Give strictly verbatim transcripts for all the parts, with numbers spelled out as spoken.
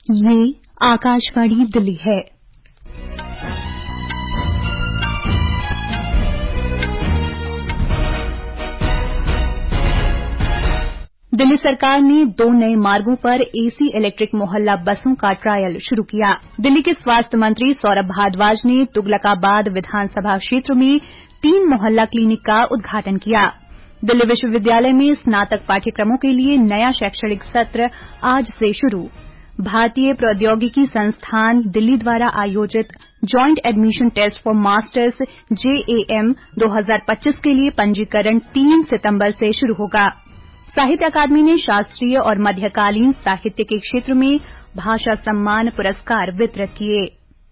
ये आकाशवाणी दिल्ली है। दिल्ली सरकार ने दो नए मार्गों पर एसी इलेक्ट्रिक मोहल्ला बसों का ट्रायल शुरू किया। दिल्ली के स्वास्थ्य मंत्री सौरभ भारद्वाज ने तुगलकाबाद विधानसभा क्षेत्र में तीन मोहल्ला क्लिनिक का उद्घाटन किया। दिल्ली विश्वविद्यालय में स्नातक पाठ्यक्रमों के लिए नया शैक्षणिक सत्र आज से शुरू। भारतीय प्रौद्योगिकी संस्थान दिल्ली द्वारा आयोजित joint admission test for masters JAM दो हज़ार पच्चीस के लिए पंजीकरण तीन सितंबर से शुरू होगा। साहित्य अकादमी ने शास्त्रीय और मध्यकालीन साहित्य के क्षेत्र में भाषा सम्मान पुरस्कार वितरित किए।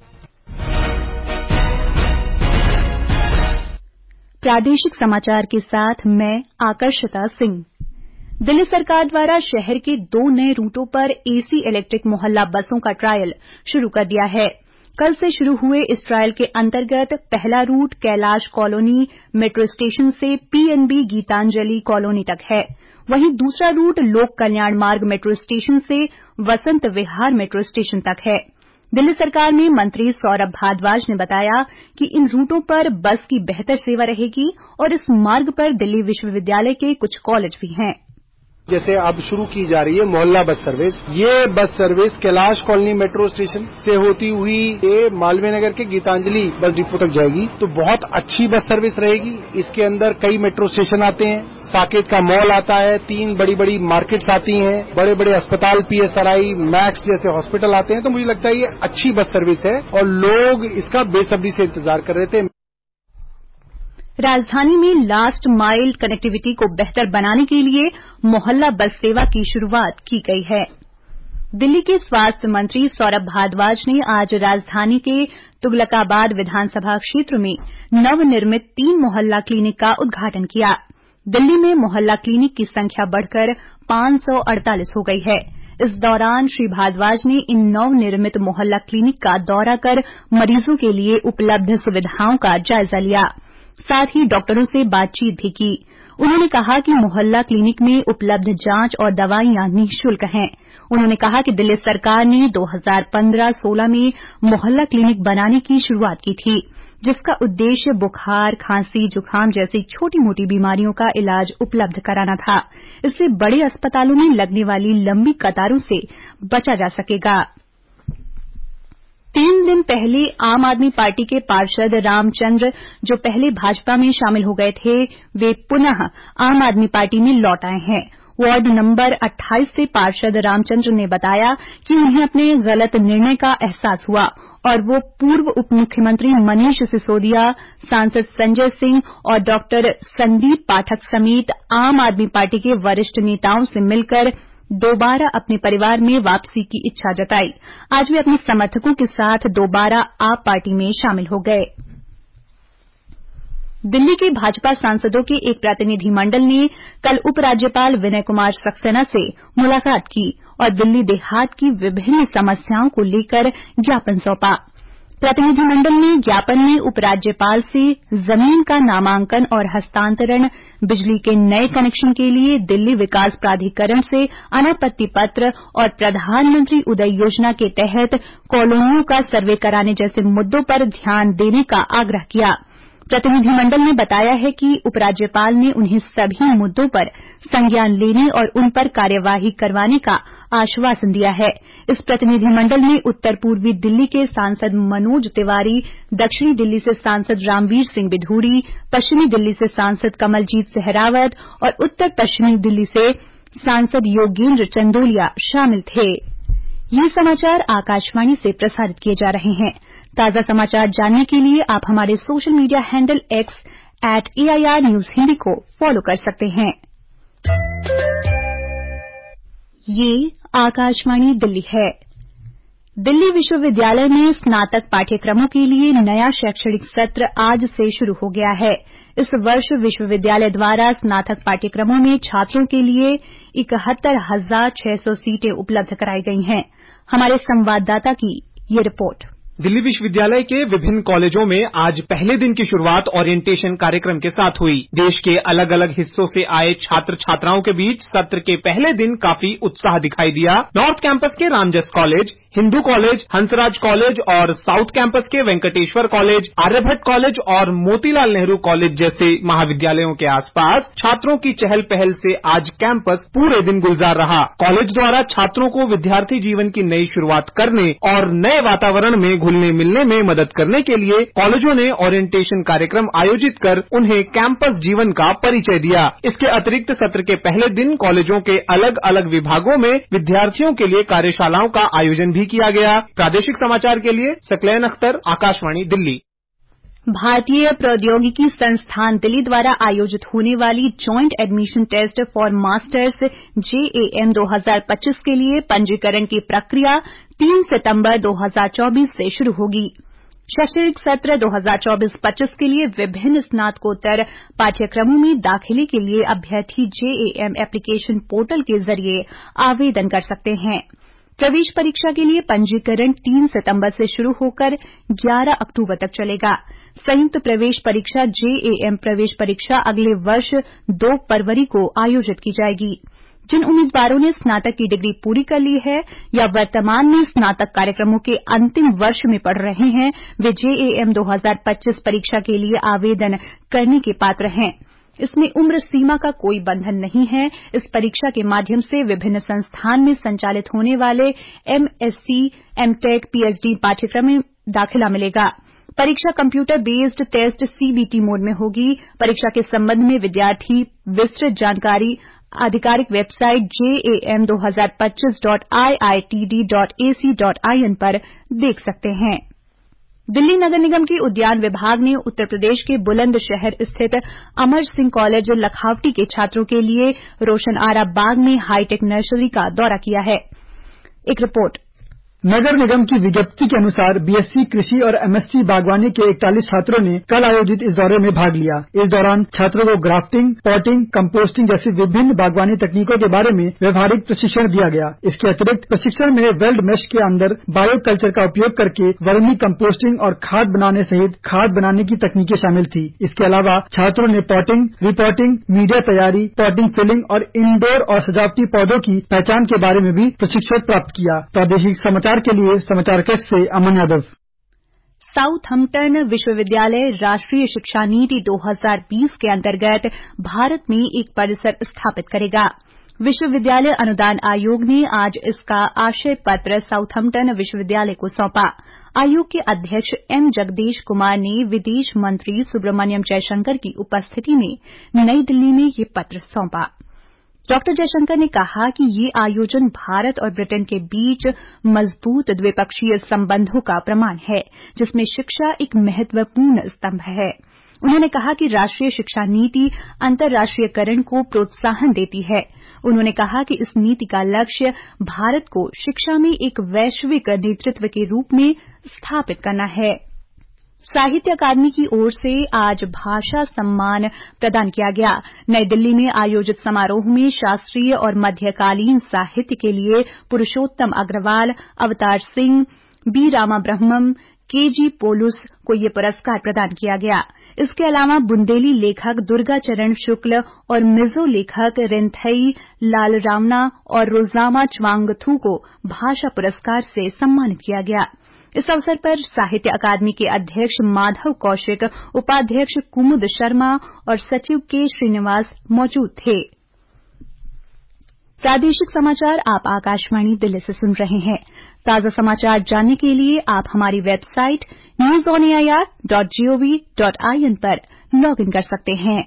प्रादेशिक समाचार के साथ मैं आकर्षिता सिंह। दिल्ली सरकार द्वारा शहर के दो नए रूटों पर एसी इलेक्ट्रिक मोहल्ला बसों का ट्रायल शुरू कर दिया है। कल से शुरू हुए इस ट्रायल के अंतर्गत पहला route Kailash colony metro station से पीएनबी गीतांजलि कॉलोनी तक है। वहीं दूसरा रूट लोक कल्याण मार्ग मेट्रो स्टेशन से वसंत विहार मेट्रो स्टेशन तक है। दिल्ली सरकार में मंत्री सौरभ भारद्वाज ने बताया कि इन रूटों पर बस की बेहतर सेवा रहेगी और इस मार्ग पर दिल्ली विश्वविद्यालय के कुछ कॉलेज भी हैं। जैसे अब शुरू की जा रही है मोहल्ला बस सर्विस, ये bus service Kailash colony metro station से होती हुई ये मालवीय नगर के गीतांजलि बस डिपो तक जाएगी। तो बहुत अच्छी बस सर्विस रहेगी। इसके अंदर कई मेट्रो स्टेशन आते हैं, साकेत का मॉल आता है, तीन बड़ी बड़ी मार्केट्स आती हैं, बड़े बड़े अस्पताल पीएसआरआई मैक्स जैसे हॉस्पिटल आते हैं। तो मुझे लगता है ये अच्छी बस सर्विस है और लोग इसका बेसब्री से इंतजार कर रहे थे। राजधानी में लास्ट माइल कनेक्टिविटी को बेहतर बनाने के लिए मोहल्ला बस सेवा की शुरूआत की गई है। दिल्ली के स्वास्थ्य मंत्री सौरभ भारद्वाज ने आज राजधानी के तुगलकाबाद विधानसभा क्षेत्र में नवनिर्मित तीन मोहल्ला क्लिनिक का उद्घाटन किया। दिल्ली में मोहल्ला क्लिनिक की संख्या बढ़कर पांच सौ अड़तालीस हो गई है। इस दौरान श्री भारद्वाज ने इन नवनिर्मित मोहल्ला क्लिनिक का दौरा कर मरीजों के लिए उपलब्ध सुविधाओं का जायजा लिया। साथ ही डॉक्टरों से बातचीत भी की। उन्होंने कहा कि मोहल्ला क्लिनिक में उपलब्ध जांच और दवाइयां निःशुल्क हैं। उन्होंने कहा कि दिल्ली सरकार ने दो हज़ार पंद्रह सोलह में मोहल्ला क्लिनिक बनाने की शुरूआत की थी, जिसका उद्देश्य बुखार, खांसी, जुकाम जैसी छोटी मोटी बीमारियों का इलाज उपलब्ध कराना था। इससे बड़े अस्पतालों में लगने वाली लंबी कतारों से बचा जा सकेगा। तीन दिन पहले आम आदमी पार्टी के पार्षद रामचंद्र, जो पहले भाजपा में शामिल हो गए थे, वे पुनः आम आदमी पार्टी में लौट आए हैं। वार्ड नंबर अट्ठाईस से पार्षद रामचंद्र ने बताया कि उन्हें अपने गलत निर्णय का एहसास हुआ और वो पूर्व उप मुख्यमंत्री मनीष सिसोदिया, सांसद संजय सिंह और डॉक्टर संदीप पाठक समेत आम आदमी पार्टी के वरिष्ठ नेताओं से मिलकर दोबारा अपने परिवार में वापसी की इच्छा जताई। आज वे अपने समर्थकों के साथ दोबारा आप पार्टी में शामिल हो गए। दिल्ली के भाजपा सांसदों के एक प्रतिनिधिमंडल ने कल उपराज्यपाल विनय कुमार सक्सेना से मुलाकात की और दिल्ली देहात की विभिन्न समस्याओं को लेकर ज्ञापन सौंपा। प्रतिनिधिमंडल ने ज्ञापन में उपराज्यपाल से जमीन का नामांकन और हस्तांतरण, बिजली के नए कनेक्शन के लिए दिल्ली विकास प्राधिकरण से अनापत्ति पत्र और प्रधानमंत्री उदय योजना के तहत कॉलोनियों का सर्वे कराने जैसे मुद्दों पर ध्यान देने का आग्रह किया। प्रतिनिधिमंडल ने बताया है कि उपराज्यपाल ने उन्हें सभी मुद्दों पर संज्ञान लेने और उन पर कार्यवाही करवाने का आश्वासन दिया है। इस प्रतिनिधिमंडल में उत्तर पूर्वी दिल्ली के सांसद मनोज तिवारी, दक्षिणी दिल्ली से सांसद रामवीर सिंह बिधूड़ी, पश्चिमी दिल्ली से सांसद कमलजीत सहरावत और उत्तर पश्चिमी दिल्ली से सांसद योगेंद्र चंदोलिया शामिल थे। ये समाचार आकाशवाणी से प्रसारित किए जा रहे हैं। ताजा समाचार जानने के लिए आप हमारे social media handle X at AIR news Hindi को फॉलो कर सकते हैं। ये आकाशवाणी दिल्ली है। दिल्ली विश्वविद्यालय में स्नातक पाठ्यक्रमों के लिए नया शैक्षणिक सत्र आज से शुरू हो गया है। इस वर्ष विश्वविद्यालय द्वारा स्नातक पाठ्यक्रमों में छात्रों के लिए इकहत्तर हजार छह सौ सीटें उपलब्ध कराई गई हैं। हमारे संवाददाता की ये रिपोर्ट। दिल्ली विश्वविद्यालय के विभिन्न कॉलेजों में आज पहले दिन की शुरुआत ओरिएंटेशन कार्यक्रम के साथ हुई। देश के अलग अलग हिस्सों से आए छात्र छात्राओं के बीच सत्र के पहले दिन काफी उत्साह दिखाई दिया। नॉर्थ कैंपस के Ramjas college, Hindu college, Hansraj college और साउथ कैंपस के वेंकटेश्वर कॉलेज, आर्यभट्ट कॉलेज और मोतीलाल नेहरू कॉलेज जैसे महाविद्यालयों के आसपास छात्रों की चहल पहल से आज कैंपस पूरे दिन गुलजार रहा। कॉलेज द्वारा छात्रों को विद्यार्थी जीवन की नई शुरुआत करने और नए वातावरण में घुलने मिलने में मदद करने के लिए कॉलेजों ने ओरिएंटेशन कार्यक्रम आयोजित कर उन्हें कैंपस जीवन का परिचय दिया। इसके अतिरिक्त सत्र के पहले दिन कॉलेजों के अलग अलग विभागों में विद्यार्थियों के लिए कार्यशालाओं का आयोजन भी किया गया। प्रादेशिक समाचार के लिए सकलैन अख्तर, आकाशवाणी दिल्ली। भारतीय प्रौद्योगिकी संस्थान दिल्ली द्वारा आयोजित होने वाली joint admission test for masters JAM दो हज़ार पच्चीस के लिए पंजीकरण की प्रक्रिया तीन सितंबर दो हज़ार चौबीस से शुरू होगी। शैक्षणिक सत्र दो हज़ार चौबीस पच्चीस के लिए विभिन्न स्नातकोत्तर पाठ्यक्रमों में दाखिले के लिए अभ्यर्थी जेएएम एप्लीकेशन पोर्टल के जरिए आवेदन कर सकते हैं। प्रवेश परीक्षा के लिए पंजीकरण तीन सितंबर से शुरू होकर ग्यारह अक्टूबर तक चलेगा। संयुक्त प्रवेश परीक्षा जेएएम प्रवेश परीक्षा अगले वर्ष दो फरवरी को आयोजित की जाएगी। जिन उम्मीदवारों ने स्नातक की डिग्री पूरी कर ली है या वर्तमान में स्नातक कार्यक्रमों के अंतिम वर्ष में पढ़ रहे हैं, वे जेएएम दो हज़ार पच्चीस परीक्षा के लिए आवेदन करने के पात्र हैं। इसमें उम्र सीमा का कोई बंधन नहीं है। इस परीक्षा के माध्यम से विभिन्न संस्थान में संचालित होने वाले एमएससी, एमटेक, पीएचडी पाठ्यक्रम में दाखिला मिलेगा। परीक्षा computer based test CBT mode में होगी। परीक्षा के संबंध में विद्यार्थी विस्तृत जानकारी आधिकारिक वेबसाइट जेएएम दो हज़ार पच्चीस dot I I T D dot A C dot I N पर देख सकते हैं। दिल्ली नगर निगम के उद्यान विभाग ने उत्तर प्रदेश के बुलंदशहर स्थित अमर सिंह कॉलेज लखावटी के छात्रों के लिए रोशन आरा बाग में हाईटेक नर्सरी का दौरा किया है। एक रिपोर्ट। नगर निगम की विज्ञप्ति के अनुसार बीएससी कृषि और एमएससी बागवानी के इकतालीस छात्रों ने कल आयोजित इस दौरे में भाग लिया। इस दौरान छात्रों को ग्राफ्टिंग, पॉटिंग, कंपोस्टिंग जैसी विभिन्न बागवानी तकनीकों के बारे में व्यवहारिक प्रशिक्षण दिया गया। इसके अतिरिक्त प्रशिक्षण में वेल्ड मेश के अंदर बायो कल्चर का उपयोग करके वर्मी कंपोस्टिंग और खाद बनाने सहित खाद बनाने की तकनीकें शामिल थी। इसके अलावा छात्रों ने पॉटिंग, रिपॉटिंग, मीडिया तैयारी, पॉटिंग फिलिंग और इंडोर और सजावटी पौधों की पहचान के बारे में भी प्रशिक्षण प्राप्त किया। प्रादेशिक समाचार के लिए समाचार कक्ष से अमन यादव। साउथहम्पटन विश्वविद्यालय राष्ट्रीय शिक्षा नीति दो हज़ार बीस के अंतर्गत भारत में एक परिसर स्थापित करेगा। विश्वविद्यालय अनुदान आयोग ने आज इसका आशय पत्र साउथहम्पटन विश्वविद्यालय को सौंपा। आयोग के अध्यक्ष एम जगदीश कुमार ने विदेश मंत्री सुब्रमण्यम जयशंकर की उपस्थिति में नई दिल्ली में ये पत्र सौंपा। डॉक्टर जयशंकर ने कहा कि ये आयोजन भारत और ब्रिटेन के बीच मजबूत द्विपक्षीय संबंधों का प्रमाण है, जिसमें शिक्षा एक महत्वपूर्ण स्तंभ है। उन्होंने कहा कि राष्ट्रीय शिक्षा नीति अंतर्राष्ट्रीयकरण को प्रोत्साहन देती है। उन्होंने कहा कि इस नीति का लक्ष्य भारत को शिक्षा में एक वैश्विक नेतृत्व के रूप में स्थापित करना है। साहित्य अकादमी की ओर से आज भाषा सम्मान प्रदान किया गया। नई दिल्ली में आयोजित समारोह में शास्त्रीय और मध्यकालीन साहित्य के लिए पुरुषोत्तम अग्रवाल, अवतार सिंह, बी रामा ब्रह्मम, के जी पोलुस को ये पुरस्कार प्रदान किया गया। इसके अलावा बुंदेली लेखक दुर्गा चरण शुक्ल और मिजो लेखक रिंथई लालरावना और रोजामा च्वांगथू को भाषा पुरस्कार से सम्मानित किया गया। इस अवसर पर साहित्य अकादमी के अध्यक्ष माधव कौशिक, उपाध्यक्ष कुमुद शर्मा और सचिव के श्रीनिवास मौजूद थे। प्रादेशिक समाचार आप आकाशवाणी दिल्ली से सुन रहे हैं। ताजा समाचार जानने के लिए आप हमारी website news on A I R dot gov dot I N पर लॉग इन कर सकते हैं।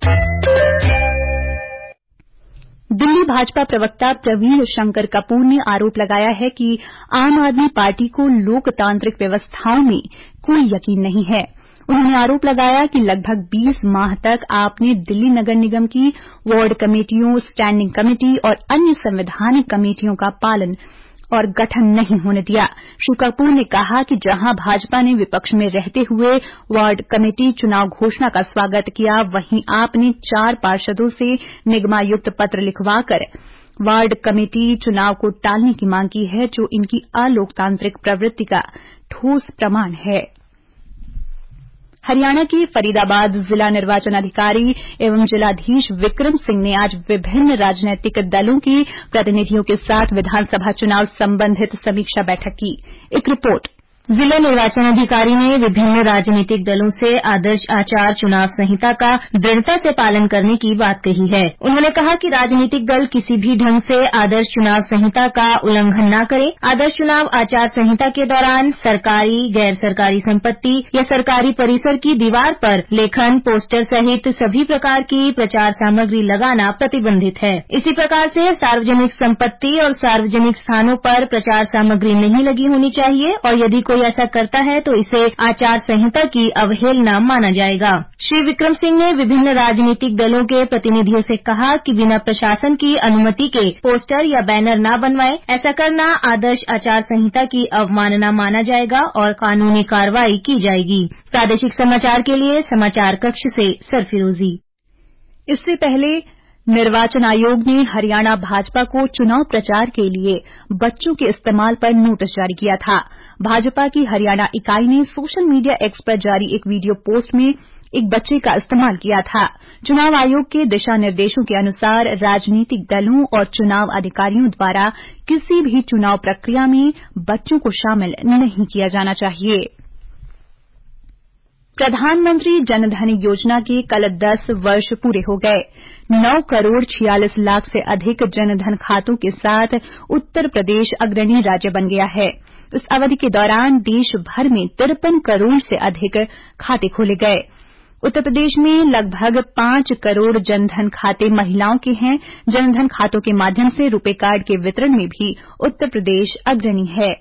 दिल्ली भाजपा प्रवक्ता प्रवीण शंकर कपूर ने आरोप लगाया है कि आम आदमी पार्टी को लोकतांत्रिक व्यवस्थाओं में कोई यकीन नहीं है। उन्होंने आरोप लगाया कि लगभग बीस माह तक आपने दिल्ली नगर निगम की वार्ड कमेटियों, स्टैंडिंग कमेटी और अन्य संवैधानिक कमेटियों का पालन और गठन नहीं होने दिया। श्री कपूर ने कहा कि जहां भाजपा ने विपक्ष में रहते हुए वार्ड कमेटी चुनाव घोषणा का स्वागत किया, वहीं आपने चार पार्षदों से निगमायुक्त पत्र लिखवाकर वार्ड कमेटी चुनाव को टालने की मांग की है, जो इनकी अलोकतांत्रिक प्रवृत्ति का ठोस प्रमाण है। हरियाणा के फरीदाबाद जिला निर्वाचन अधिकारी एवं जिलाधीश विक्रम सिंह ने आज विभिन्न राजनीतिक दलों के प्रतिनिधियों के साथ विधानसभा चुनाव संबंधित समीक्षा बैठक की। एक रिपोर्ट। जिला निर्वाचन अधिकारी ने विभिन्न राजनीतिक दलों से आदर्श आचार चुनाव संहिता का दृढ़ता से पालन करने की बात कही है। उन्होंने कहा कि राजनीतिक दल किसी भी ढंग से आदर्श चुनाव संहिता का उल्लंघन न करे। आदर्श चुनाव आचार संहिता के दौरान सरकारी, गैर सरकारी संपत्ति या सरकारी परिसर की दीवार पर लेखन, पोस्टर सहित सभी प्रकार की प्रचार सामग्री लगाना प्रतिबंधित है। इसी प्रकार से सार्वजनिक संपत्ति और सार्वजनिक स्थानों पर प्रचार सामग्री नहीं लगी होनी चाहिए और यदि कोई ऐसा करता है तो इसे आचार संहिता की अवहेलना माना जाएगा। श्री विक्रम सिंह ने विभिन्न राजनीतिक दलों के प्रतिनिधियों से कहा कि बिना प्रशासन की अनुमति के पोस्टर या बैनर न बनवाएं। ऐसा करना आदर्श आचार संहिता की अवमानना माना जाएगा और कानूनी कार्रवाई की जाएगी। प्रादेशिक समाचार के लिए समाचार कक्ष से सरफिरोजी। इससे पहले निर्वाचन आयोग ने हरियाणा भाजपा को चुनाव प्रचार के लिए बच्चों के इस्तेमाल पर नोटिस जारी किया था। भाजपा की हरियाणा इकाई ने सोशल मीडिया एक्स पर जारी एक वीडियो पोस्ट में एक बच्चे का इस्तेमाल किया था। चुनाव आयोग के दिशा निर्देशों के अनुसार राजनीतिक दलों और चुनाव अधिकारियों द्वारा किसी भी चुनाव प्रक्रिया में बच्चों को शामिल नहीं किया जाना चाहिए। प्रधानमंत्री जनधन योजना के कल दस वर्ष पूरे हो गए। नौ करोड़ छियालीस लाख से अधिक जनधन खातों के साथ उत्तर प्रदेश अग्रणी राज्य बन गया है। इस अवधि के दौरान देश भर में तिरपन करोड़ से अधिक खाते खोले गए। उत्तर प्रदेश में लगभग पांच करोड़ जनधन खाते महिलाओं के हैं। जनधन खातों के माध्यम से रुपे कार्ड के वितरण में भी उत्तर प्रदेश अग्रणी है।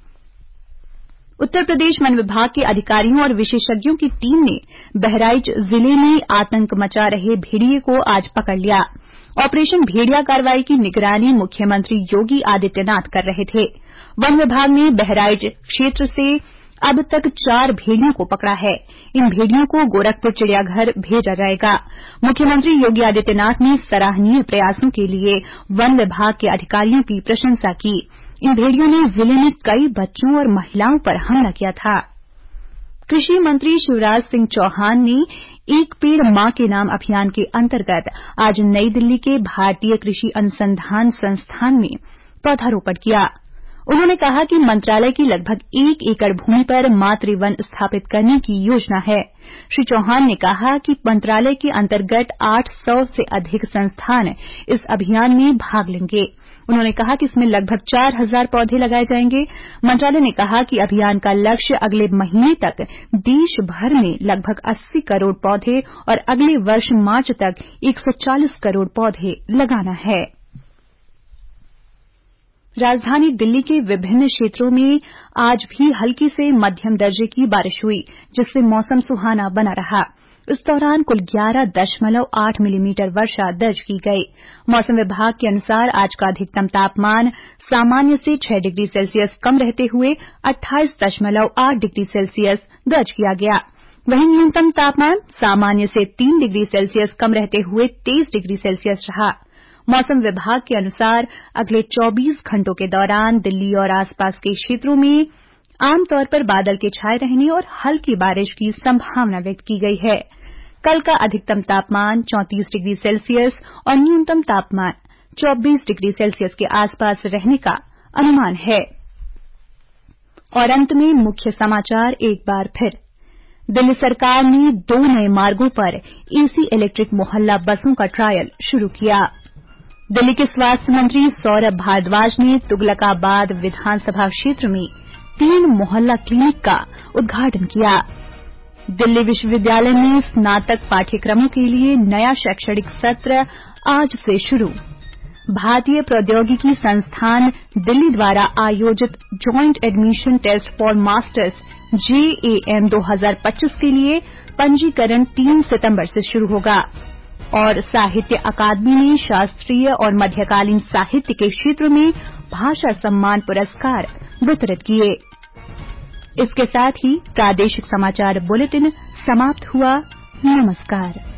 उत्तर प्रदेश वन विभाग के अधिकारियों और विशेषज्ञों की टीम ने बहराइच जिले में आतंक मचा रहे भेड़िए को आज पकड़ लिया। ऑपरेशन भेड़िया कार्रवाई की निगरानी मुख्यमंत्री योगी आदित्यनाथ कर रहे थे। वन विभाग ने बहराइच क्षेत्र से अब तक चार भेड़ियों को पकड़ा है। इन भेड़ियों को गोरखपुर चिड़ियाघर भेजा जाएगा। मुख्यमंत्री योगी आदित्यनाथ ने सराहनीय प्रयासों के लिए वन विभाग के अधिकारियों की प्रशंसा की। इन भेड़ियों ने जिले में कई बच्चों और महिलाओं पर हमला किया था। कृषि मंत्री शिवराज सिंह चौहान ने एक पेड़ मां के नाम अभियान के अंतर्गत आज नई दिल्ली के भारतीय कृषि अनुसंधान संस्थान में पौधारोपण किया। उन्होंने कहा कि मंत्रालय की लगभग एक एकड़ भूमि पर मातृ वन स्थापित करने की योजना है। श्री चौहान ने कहा कि मंत्रालय के अंतर्गत आठ सौ से अधिक संस्थान इस अभियान में भाग लेंगे। उन्होंने कहा कि इसमें लगभग चार हजार पौधे लगाए जाएंगे। मंत्रालय ने कहा कि अभियान का लक्ष्य अगले महीने तक देश भर में लगभग अस्सी करोड़ पौधे और अगले वर्ष मार्च तक एक सौ चालीस करोड़ पौधे लगाना है। राजधानी दिल्ली के विभिन्न क्षेत्रों में आज भी हल्की से मध्यम दर्जे की बारिश हुई, जिससे मौसम सुहाना बना रहा। इस दौरान कुल ग्यारह दशमलव आठ मिलीमीटर वर्षा दर्ज की गई। मौसम विभाग के अनुसार आज का अधिकतम तापमान सामान्य से छह डिग्री सेल्सियस कम रहते हुए अट्ठाईस दशमलव आठ डिग्री सेल्सियस दर्ज किया गया। वहीं न्यूनतम तापमान सामान्य से तीन डिग्री सेल्सियस कम रहते हुए तेईस डिग्री सेल्सियस रहा। मौसम विभाग के अनुसार अगले चौबीस घंटों के दौरान दिल्ली और आसपास के क्षेत्रों में आमतौर पर बादल के छाये रहने और हल्की बारिश की संभावना व्यक्त की गई है। कल का अधिकतम तापमान चौंतीस डिग्री सेल्सियस और न्यूनतम तापमान चौबीस डिग्री सेल्सियस के आसपास रहने का अनुमान है। और अंत में मुख्य समाचार एक बार फिर। दिल्ली सरकार ने दो नए मार्गों पर एसी इलेक्ट्रिक मोहल्ला बसों का ट्रायल शुरू किया। दिल्ली के स्वास्थ्य मंत्री सौरभ भारद्वाज ने तुगलकाबाद विधानसभा क्षेत्र में तीन मोहल्ला क्लिनिक का उद्घाटन किया। दिल्ली विश्वविद्यालय में स्नातक पाठ्यक्रमों के लिए नया शैक्षणिक सत्र आज से शुरू। भारतीय प्रौद्योगिकी संस्थान दिल्ली द्वारा आयोजित joint admission test for masters JAM दो हज़ार पच्चीस के लिए पंजीकरण तीन सितंबर से शुरू होगा। और साहित्य अकादमी ने शास्त्रीय और मध्यकालीन साहित्य के क्षेत्र में भाषा सम्मान पुरस्कार वितरित किए। इसके साथ ही प्रादेशिक समाचार बुलेटिन समाप्त हुआ। नमस्कार।